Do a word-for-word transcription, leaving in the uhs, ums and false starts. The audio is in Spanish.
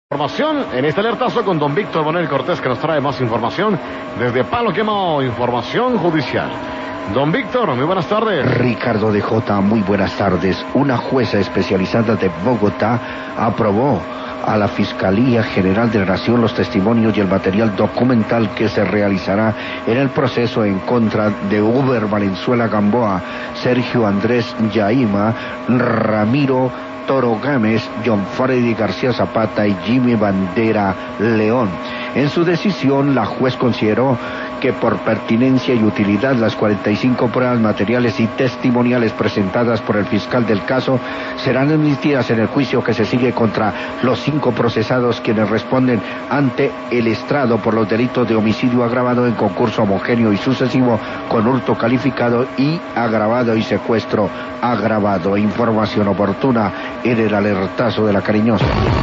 Información en este alertazo con don Víctor Bonel Cortés, que nos trae más información desde Palo Quemado, información judicial. Don Víctor, muy buenas tardes. Ricardo de Jota, muy buenas tardes. Una jueza especializada de Bogotá aprobó a la Fiscalía General de la Nación los testimonios y el material documental que se realizará en el proceso en contra de Uber Valenzuela Gamboa, Sergio Andrés Yaima, Ramiro Toro Gámez, John Freddy García Zapata y Jimmy Bandera León. En su decisión, la juez consideró que por pertinencia y utilidad las cuarenta y cinco pruebas materiales y testimoniales presentadas por el fiscal del caso serán admitidas en el juicio que se sigue contra los cinco procesados, quienes responden ante el estrado por los delitos de homicidio agravado en concurso homogéneo y sucesivo con hurto calificado y agravado y secuestro agravado. Información oportuna en el alertazo de La Cariñosa.